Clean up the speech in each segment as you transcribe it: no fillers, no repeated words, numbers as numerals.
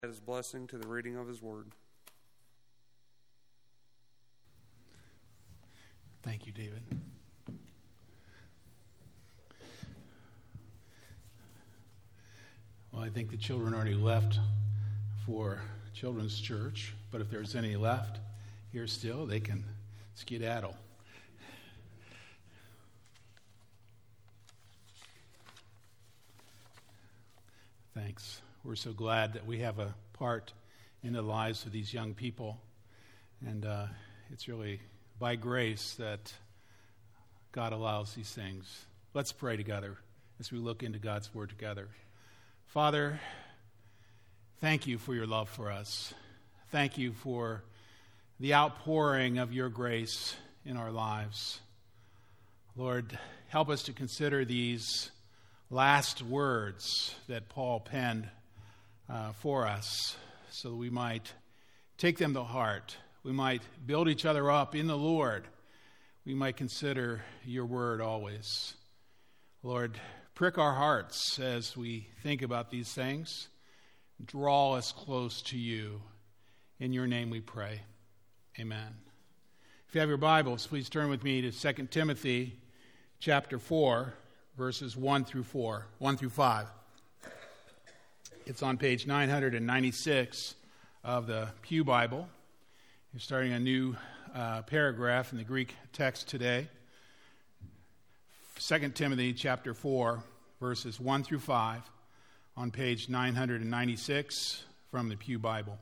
His blessing to the reading of his word. Thank you, David. Well, I think the children already left for Children's Church, but if there's any left here still, they can skedaddle. Thanks. We're so glad that we have a part in the lives of these young people, and it's really by grace that God allows these things. Let's pray together as we look into God's Word together. Father, thank you for your love for us. Thank you for the outpouring of your grace in our lives. Lord, help us to consider these last words that Paul penned for us so that we might take them to heart. We might build each other up in the Lord. We might consider your word always. Lord, prick our hearts as we think about these things. Draw us close to you. In your name we pray. Amen. If you have your Bibles, please turn with me to 2 Timothy chapter 4, verses 1 through 5. It's on page 996 of the Pew Bible. You're starting a new paragraph in the Greek text today. 2 Timothy chapter 4, verses 1 through 5 on page 996 from the Pew Bible.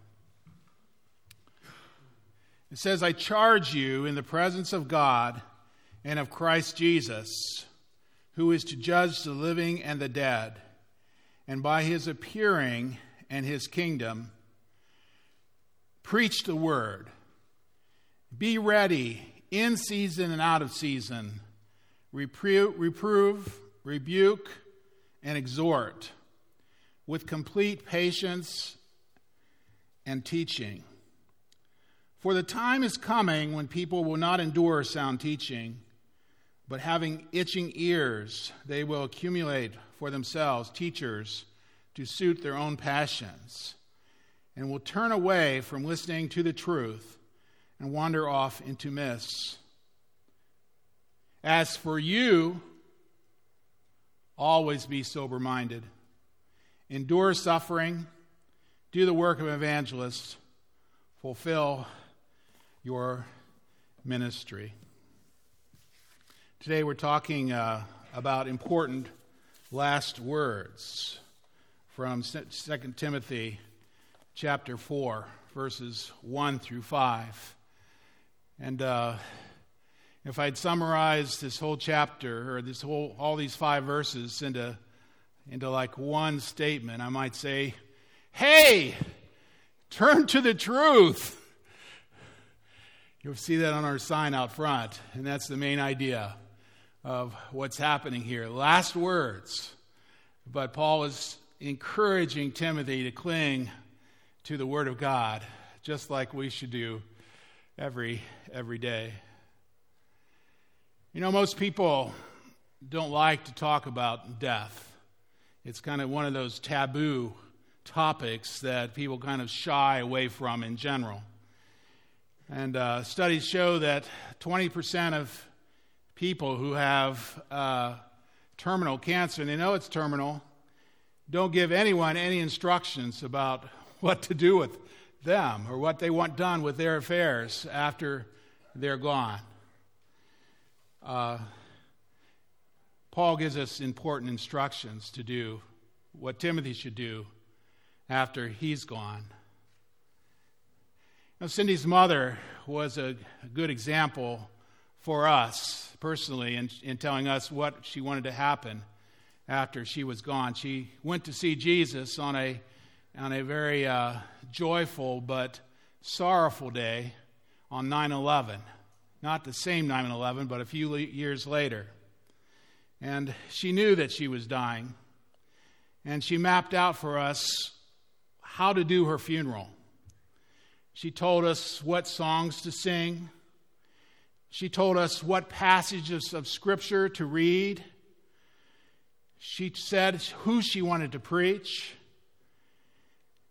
It says, I charge you in the presence of God and of Christ Jesus, who is to judge the living and the dead, and by his appearing and his kingdom, preach the word. Be ready in season and out of season. Reprove, rebuke, and exhort with complete patience and teaching. For the time is coming when people will not endure sound teaching, but having itching ears, they will accumulate for themselves teachers to suit their own passions, and will turn away from listening to the truth and wander off into myths. As for you, always be sober-minded. Endure suffering, do the work of an evangelist, fulfill your ministry. Today we're talking about important last words from 2 Timothy chapter 4, verses 1 through 5. And if I'd summarize this whole chapter, or all these 5 verses into like one statement, I might say, hey, turn to the truth. You'll see that on our sign out front, and that's the main idea of what's happening here. Last words. But Paul is encouraging Timothy to cling to the Word of God, just like we should do every day. You know, most people don't like to talk about death. It's kind of one of those taboo topics that people kind of shy away from in general. And studies show that 20% of people who have terminal cancer, and they know it's terminal, don't give anyone any instructions about what to do with them or what they want done with their affairs after they're gone. Paul gives us important instructions to do what Timothy should do after he's gone. Now, Cindy's mother was a good example for us personally in telling us what she wanted to happen after she was gone. She went to see Jesus on a very joyful but sorrowful day on 9/11. Not the same 9/11, but a few years later. And she knew that she was dying. And she mapped out for us how to do her funeral. She told us what songs to sing. She told us what passages of Scripture to read. She said who she wanted to preach.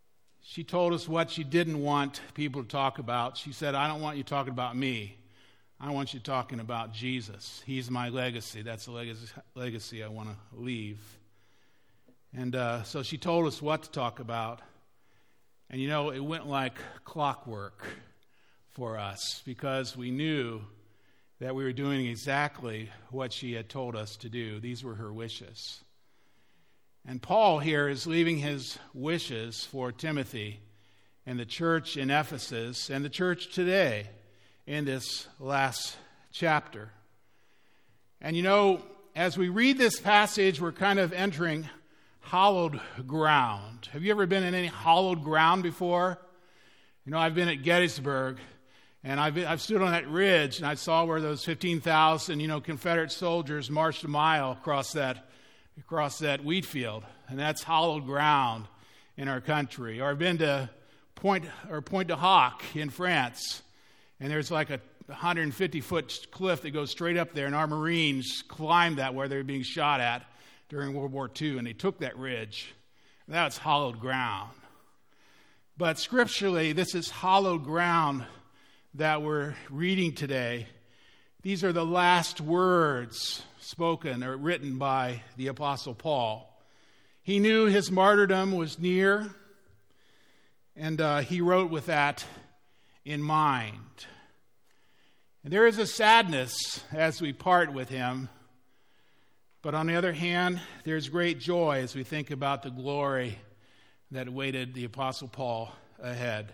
she told us what she didn't want people to talk about. She said, I don't want you talking about me. I want you talking about Jesus. He's my legacy. That's the legacy I want to leave. And so she told us what to talk about. And it went like clockwork for us because we knew that we were doing exactly what she had told us to do. These were her wishes. And Paul here is leaving his wishes for Timothy and the church in Ephesus and the church today in this last chapter. And as we read this passage, we're kind of entering hallowed ground. Have you ever been in any hallowed ground before? I've been at Gettysburg, and I've stood on that ridge, and I saw where those 15,000, Confederate soldiers marched a mile across that wheat field, and that's hallowed ground in our country. Or I've been to Pointe du Hoc in France, and there's like a 150-foot cliff that goes straight up there, and our Marines climbed that where they were being shot at during World War II, and they took that ridge. That's hallowed ground. But scripturally, this is hallowed ground that we're reading today. These are the last words spoken or written by the Apostle Paul. He knew his martyrdom was near, and he wrote with that in mind. And there is a sadness as we part with him, but on the other hand, there's great joy as we think about the glory that awaited the Apostle Paul ahead.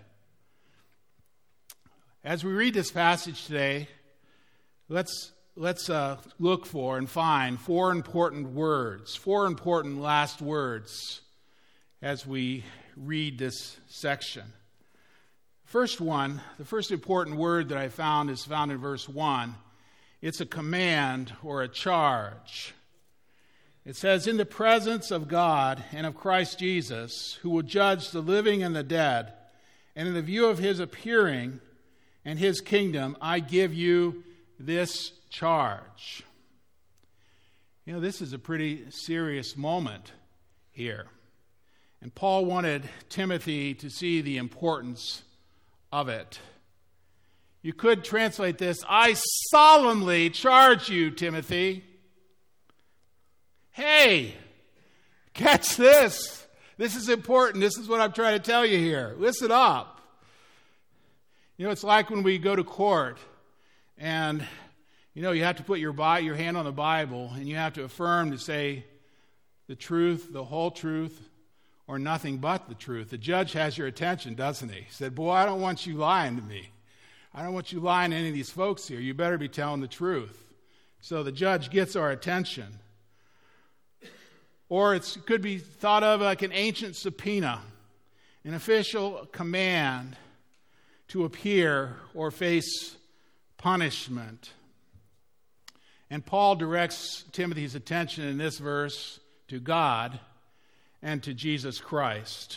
As we read this passage today, let's look for and find four important last words as we read this section. The first important word that I found is found in verse 1. It's a command or a charge. It says, in the presence of God and of Christ Jesus, who will judge the living and the dead, and in the view of his appearing and his kingdom, I give you this charge. This is a pretty serious moment here. And Paul wanted Timothy to see the importance of it. You could translate this, I solemnly charge you, Timothy. Hey, catch this. This is important. This is what I'm trying to tell you here. Listen up. It's like when we go to court and, you have to put your hand on the Bible and you have to affirm to say the truth, the whole truth, or nothing but the truth. The judge has your attention, doesn't he? He said, boy, I don't want you lying to me. I don't want you lying to any of these folks here. You better be telling the truth. So the judge gets our attention. Or it could be thought of like an ancient subpoena, an official command to appear or face punishment. And Paul directs Timothy's attention in this verse to God and to Jesus Christ,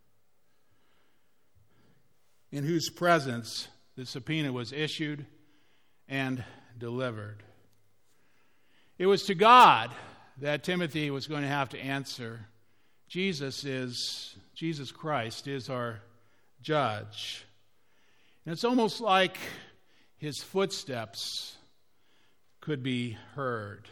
in whose presence the subpoena was issued and delivered. It was to God that Timothy was going to have to answer. Jesus Christ is our judge. And it's almost like his footsteps could be heard.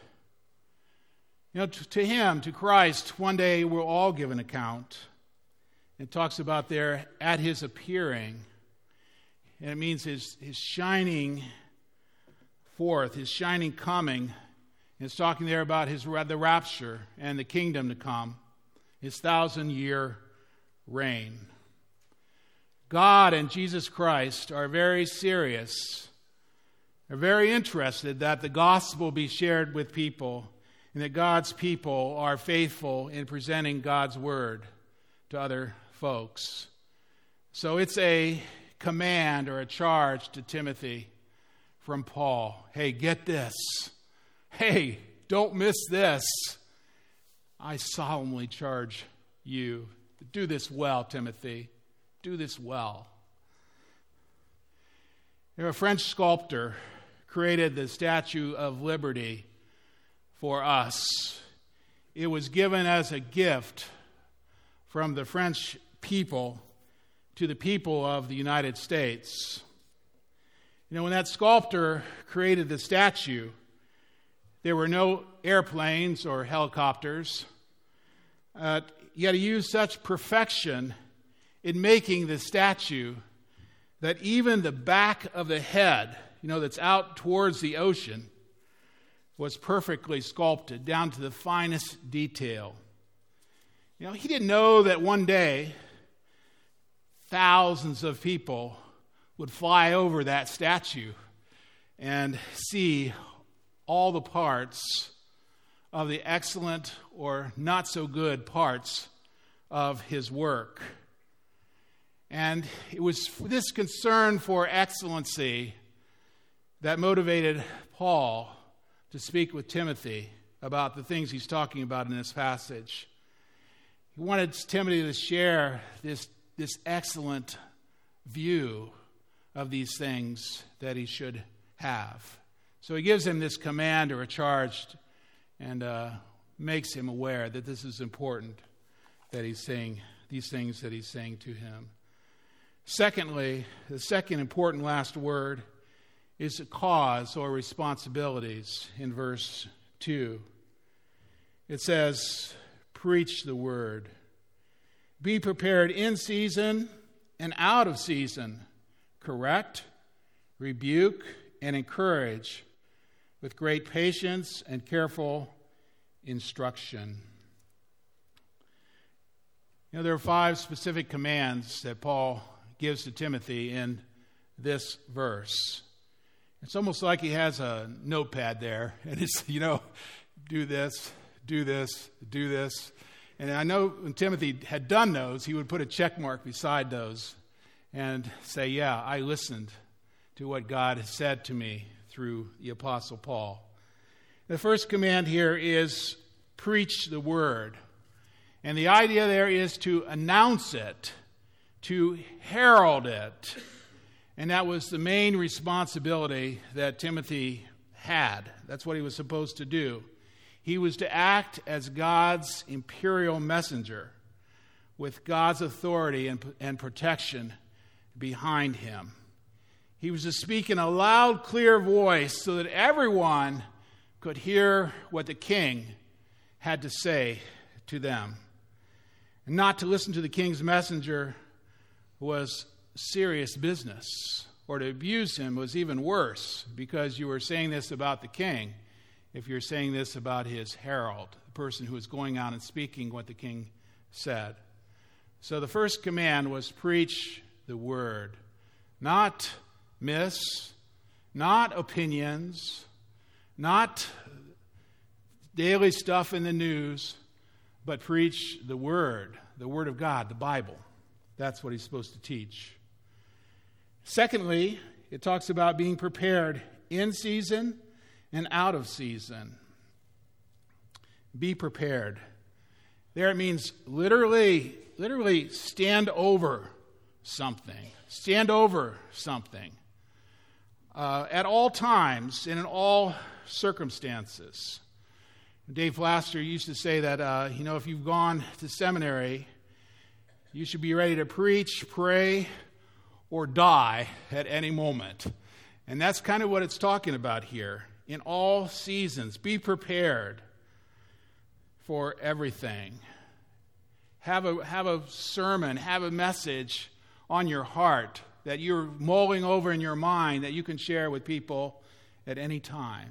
To him, to Christ, one day we'll all give an account. It talks about there at his appearing. And it means his shining forth, his shining coming. It's talking there about the rapture and the kingdom to come, his 1,000-year reign. God and Jesus Christ are very serious. They're very interested that the gospel be shared with people and that God's people are faithful in presenting God's word to other folks. So it's a command or a charge to Timothy from Paul. Hey, get this. Hey, don't miss this. I solemnly charge you. Do this well, Timothy. Do this well. A French sculptor created the Statue of Liberty for us. It was given as a gift from the French people to the people of the United States. You know, when that sculptor created the statue, there were no airplanes or helicopters. You had to use such perfection in making the statue that even the back of the head, that's out towards the ocean, was perfectly sculpted down to the finest detail. He didn't know that one day thousands of people would fly over that statue and see all the parts of the excellent or not so good parts of his work. And it was this concern for excellency that motivated Paul to speak with Timothy about the things he's talking about in this passage. He wanted Timothy to share this excellent view of these things that he should have. So he gives him this command or a charge and makes him aware that this is important, that he's saying these things that he's saying to him. Secondly, the second important last word is cause or responsibilities in verse 2. It says, preach the word. Be prepared in season and out of season. Correct, rebuke, and encourage with great patience and careful instruction. There are 5 specific commands that Paul gives to Timothy in this verse. It's almost like he has a notepad there, and it's, do this, do this, do this. And I know when Timothy had done those, he would put a check mark beside those and say, yeah, I listened to what God has said to me through the Apostle Paul. The first command here is preach the word. And the idea there is to announce it, to herald it. And that was the main responsibility that Timothy had. That's what he was supposed to do. He was to act as God's imperial messenger with God's authority and protection behind him. He was to speak in a loud, clear voice so that everyone could hear what the king had to say to them. And not to listen to the king's messenger was serious business, or to abuse him was even worse, because you were saying this about the king if you're saying this about his herald, the person who was going out and speaking what the king said. So the first command was preach the word. Not myths, not opinions, not daily stuff in the news, but preach the word of God, the Bible. That's what he's supposed to teach. Secondly, it talks about being prepared in season and out of season. Be prepared. There it means literally stand over something. Stand over something. At all times and in all circumstances. Dave Laster used to say that, if you've gone to seminary, you should be ready to preach, pray, or die at any moment. And that's kind of what it's talking about here. In all seasons, be prepared for everything. Have a sermon, have a message on your heart that you're mulling over in your mind that you can share with people at any time.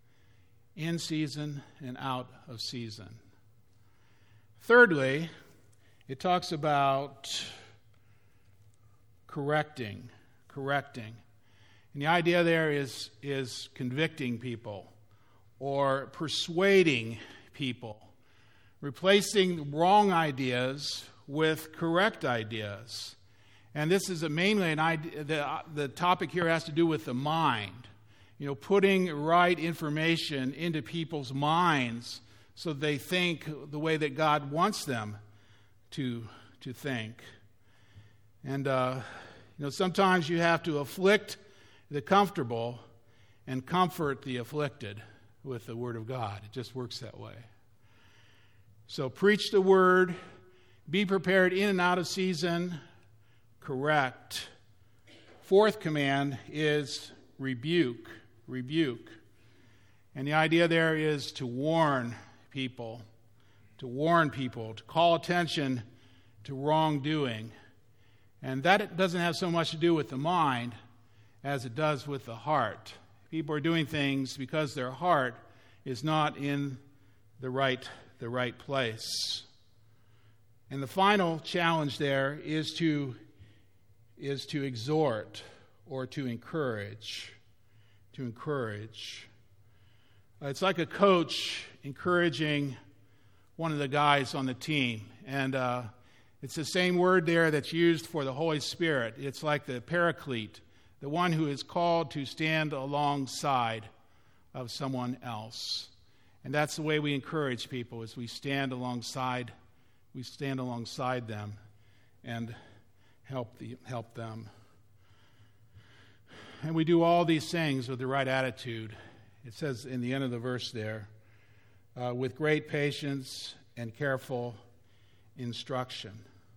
In season and out of season. Thirdly, it talks about correcting. And the idea there is convicting people or persuading people, replacing wrong ideas with correct ideas. And this is mainly an idea, the topic here has to do with the mind. Putting right information into people's minds so they think the way that God wants them to think. And, sometimes you have to afflict the comfortable and comfort the afflicted with the Word of God. It just works that way. So preach the Word, be prepared in and out of season, correct. Fourth command is rebuke. Rebuke. And the idea there is to warn people, to call attention to wrongdoing. And that doesn't have so much to do with the mind as it does with the heart. People are doing things because their heart is not in the right place. And the final challenge there is to exhort or to encourage. To encourage. It's like a coach encouraging one of the guys on the team. And it's the same word there that's used for the Holy Spirit. It's like the paraclete, the one who is called to stand alongside of someone else. And that's the way we encourage people, is we stand alongside them and help them. And we do all these things with the right attitude. It says in the end of the verse there, with great patience and careful instruction.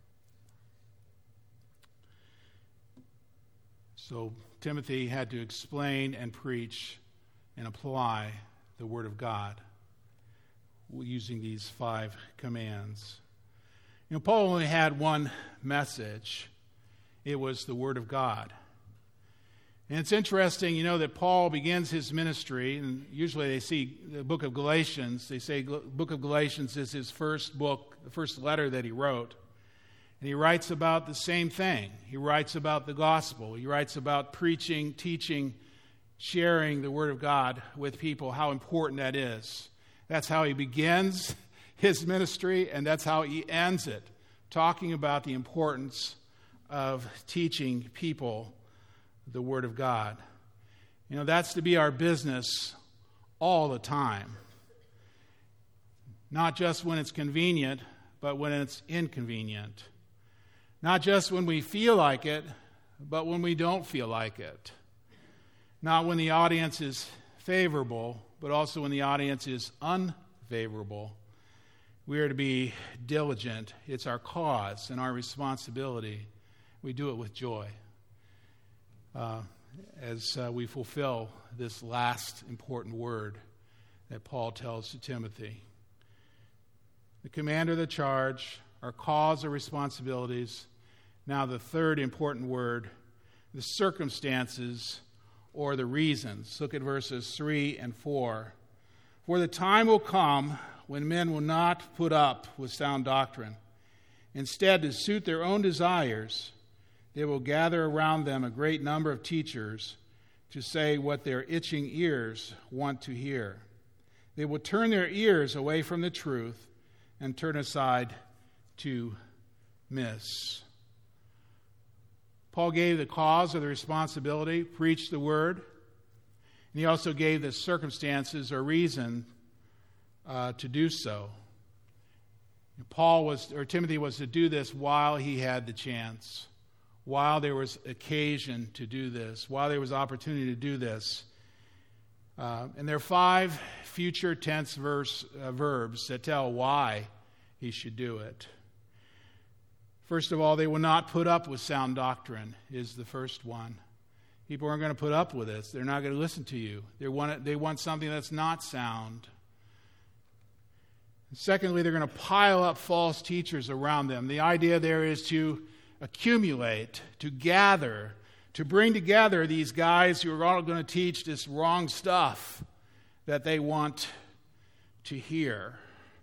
So Timothy had to explain and preach and apply the Word of God using these 5 commands. Paul only had one message. It was the Word of God. And it's interesting, that Paul begins his ministry, and usually they see the book of Galatians. They say the book of Galatians is his first book, the first letter that he wrote. And he writes about the same thing. He writes about the gospel. He writes about preaching, teaching, sharing the Word of God with people, how important that is. That's how he begins his ministry, and that's how he ends it, talking about the importance of teaching people the Word of God. That's to be our business all the time. Not just when it's convenient, but when it's inconvenient. Not just when we feel like it, but when we don't feel like it. Not when the audience is favorable, but also when the audience is unfavorable. We are to be diligent. It's our cause and our responsibility. We do it with joy. As we fulfill this last important word that Paul tells to Timothy. The commander of the charge, our cause, our responsibilities. Now the third important word, the circumstances or the reasons. Look at verses 3 and 4. For the time will come when men will not put up with sound doctrine. Instead, to suit their own desires, they will gather around them a great number of teachers to say what their itching ears want to hear. They will turn their ears away from the truth and turn aside to myths. Paul gave the cause of the responsibility, preached the word, and he also gave the circumstances or reason to do so. Timothy was to do this while he had the chance. While there was occasion to do this, while there was opportunity to do this. And there are 5 future tense verbs that tell why he should do it. First of all, they will not put up with sound doctrine is the first one. People aren't going to put up with this. They're not going to listen to you. They want something that's not sound. And secondly, they're going to pile up false teachers around them. The idea there is to accumulate, to gather, to bring together these guys who are all going to teach this wrong stuff that they want to hear.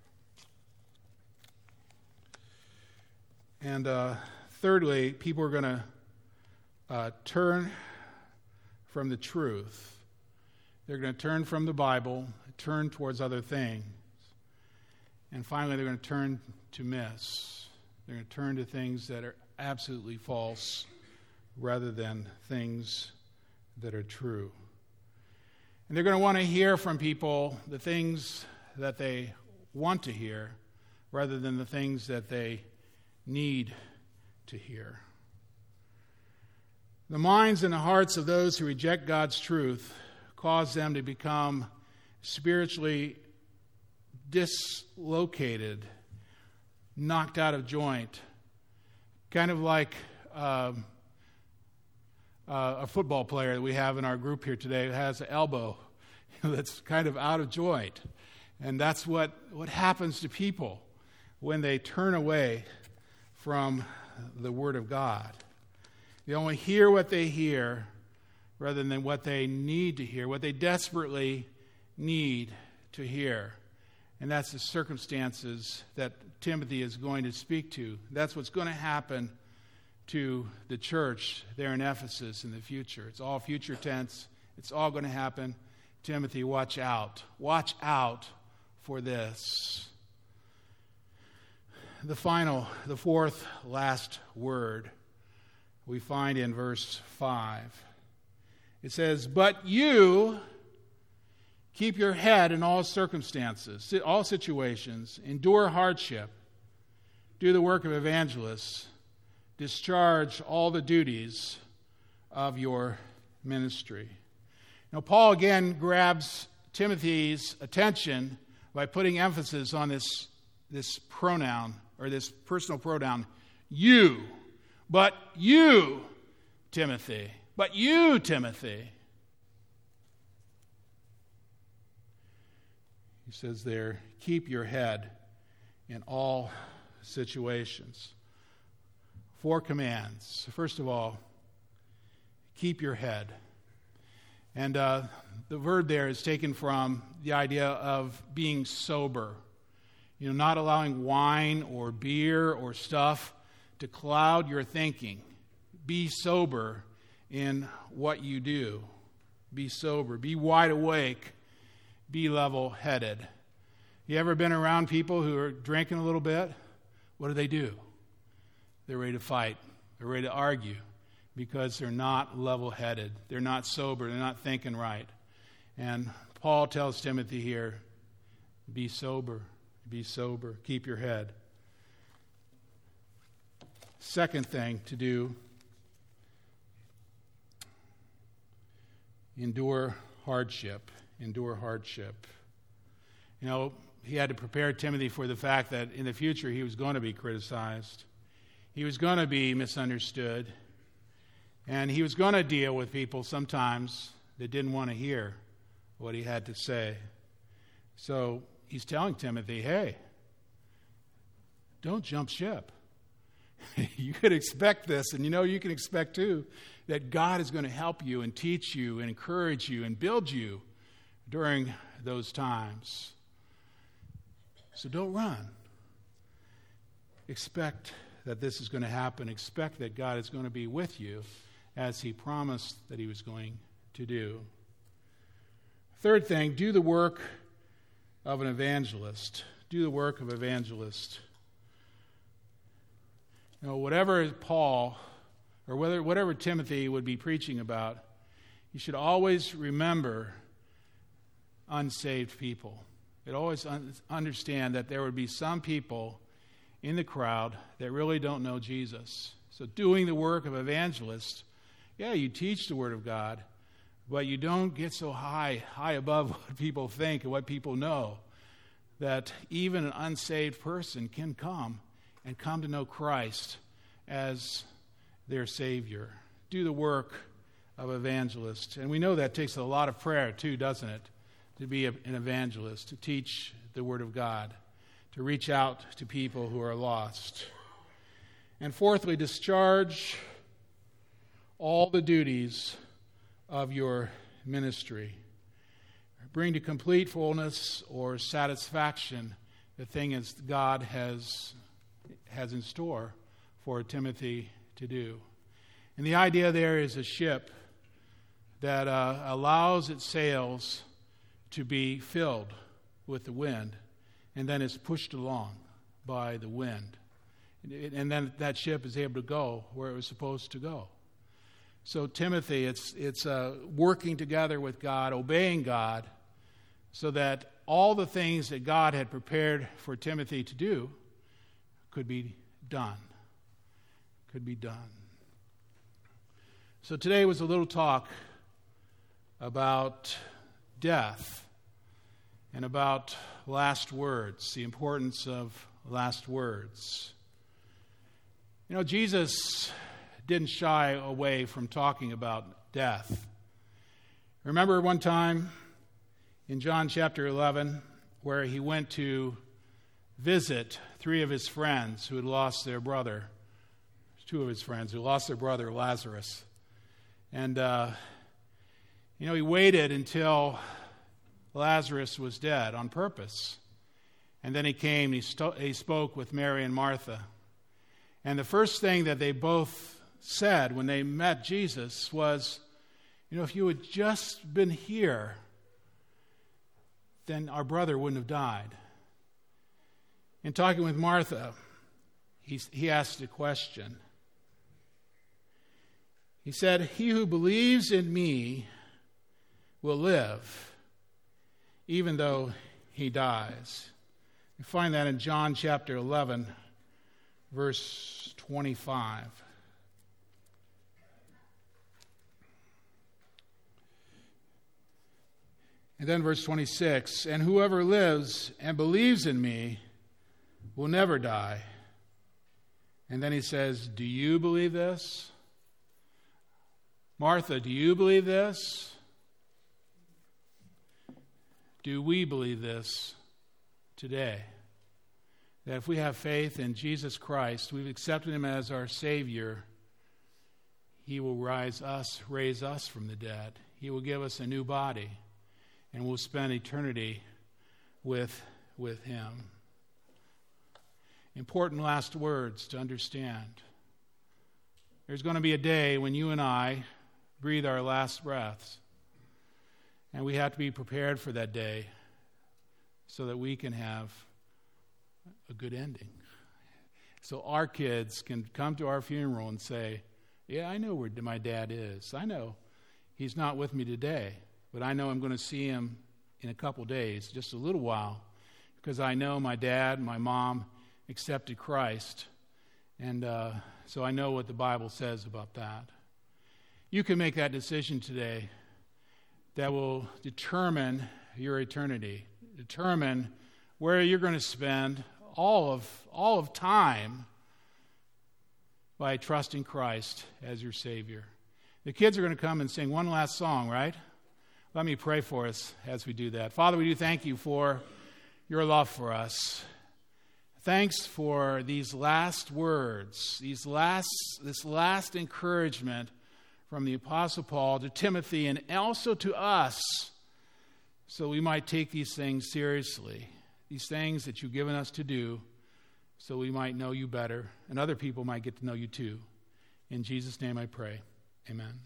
And thirdly, people are going to turn from the truth. They're going to turn from the Bible, turn towards other things. And finally, they're going to turn to myths. They're going to turn to things that are absolutely false rather than things that are true. And they're going to want to hear from people the things that they want to hear rather than the things that they need to hear. The minds and the hearts of those who reject God's truth cause them to become spiritually dislocated, knocked out of joint, kind of like a football player that we have in our group here today who has an elbow that's kind of out of joint. And that's what happens to people when they turn away from the Word of God. They only hear what they hear rather than what they need to hear, what they desperately need to hear. And that's the circumstances that Timothy is going to speak to. That's what's going to happen to the church there in Ephesus in the future. It's all future tense. It's all going to happen. Timothy, watch out. Watch out for this. The fourth last word we find in verse 5. It says, "But you keep your head in all circumstances, all situations, endure hardship, do the work of evangelists, discharge all the duties of your ministry." Now, Paul again grabs Timothy's attention by putting emphasis on this pronoun, or this personal pronoun, you. But you, Timothy. But you, Timothy. He says there, keep your head in all situations. 4 commands. First of all, keep your head. And the verb there is taken from the idea of being sober. Not allowing wine or beer or stuff to cloud your thinking. Be sober in what you do. Be sober. Be wide awake. Be level-headed. You ever been around people who are drinking a little bit? What do? They're ready to fight. They're ready to argue because they're not level-headed. They're not sober. They're not thinking right. And Paul tells Timothy here, be sober. Be sober. Keep your head. Second thing to do, endure hardship. Endure hardship. He had to prepare Timothy for the fact that in the future he was going to be criticized. He was going to be misunderstood. And he was going to deal with people sometimes that didn't want to hear what he had to say. So he's telling Timothy, hey, don't jump ship. You could expect this, and you can expect too that God is going to help you and teach you and encourage you and build you during those times. So don't run. Expect that this is going to happen. Expect that God is going to be with you as he promised that he was going to do. Third thing, do the work of an evangelist. Do the work of evangelist. Whatever Paul or whatever Timothy would be preaching about, you should always remember unsaved people. You'd always understand that there would be some people in the crowd that really don't know Jesus. So doing the work of evangelist, you teach the Word of God, but you don't get so high above what people think and what people know, that even an unsaved person can come to know Christ as their Savior. Do the work of evangelist. And we know that takes a lot of prayer too, doesn't it? To be an evangelist, to teach the Word of God, to reach out to people who are lost. And fourthly, discharge all the duties of your ministry. Bring to complete fullness or satisfaction the thing is God has in store for Timothy to do. And the idea there is a ship that allows its sails to be filled with the wind and then is pushed along by the wind. And then that ship is able to go where it was supposed to go. So Timothy, it's working together with God, obeying God, so that all the things that God had prepared for Timothy to do could be done. Could be done. So today was a little talk about death and about last words, the importance of last words. Jesus didn't shy away from talking about death. Remember one time in John chapter 11 where he went to visit three of his friends who had lost their brother, two of his friends who lost their brother Lazarus. And, he waited until Lazarus was dead on purpose. And then he came, he spoke with Mary and Martha. And the first thing that they both said when they met Jesus was, if you had just been here, then our brother wouldn't have died. In talking with Martha, he asked a question. He said, "He who believes in me will live, even though he dies." You find that in John chapter 11, verse 25. And then verse 26, "And whoever lives and believes in me will never die." And then he says, "Do you believe this? Martha, do you believe this? Do we believe this today? That if we have faith in Jesus Christ, we've accepted him as our Savior, he will raise us from the dead. He will give us a new body, and we'll spend eternity with him. Important last words to understand. There's going to be a day when you and I breathe our last breaths, and we have to be prepared for that day so that we can have a good ending. So our kids can come to our funeral and say, "Yeah, I know where my dad is. I know he's not with me today, but I know I'm going to see him in a couple days, just a little while, because I know my dad, my mom accepted Christ, and so I know what the Bible says about that." You can make that decision today that will determine your eternity, determine where you're going to spend all of time by trusting Christ as your Savior. The kids are going to come and sing one last song, right? Let me pray for us as we do that. Father, we do thank you for your love for us. Thanks for these last words, this last encouragement from the Apostle Paul to Timothy and also to us, so we might take these things seriously, these things that you've given us to do, so we might know you better and other people might get to know you too. In Jesus' name I pray. Amen.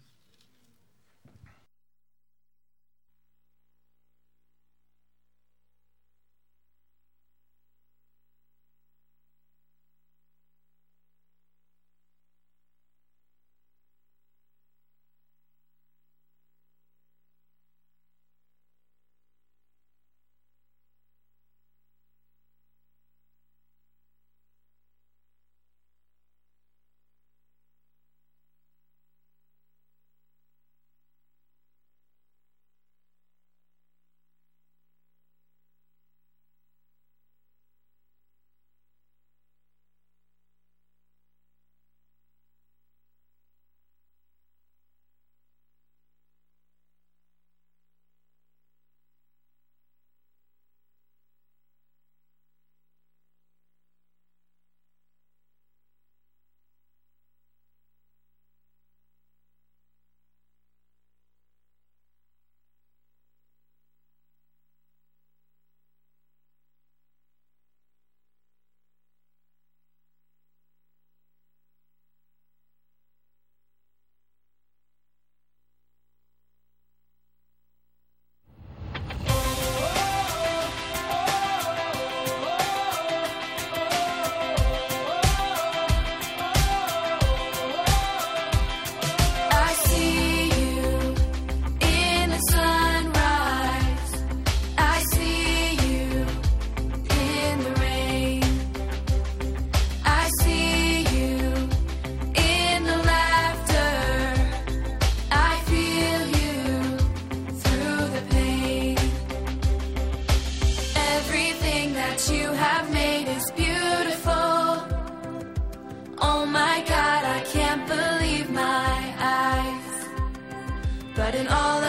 But in all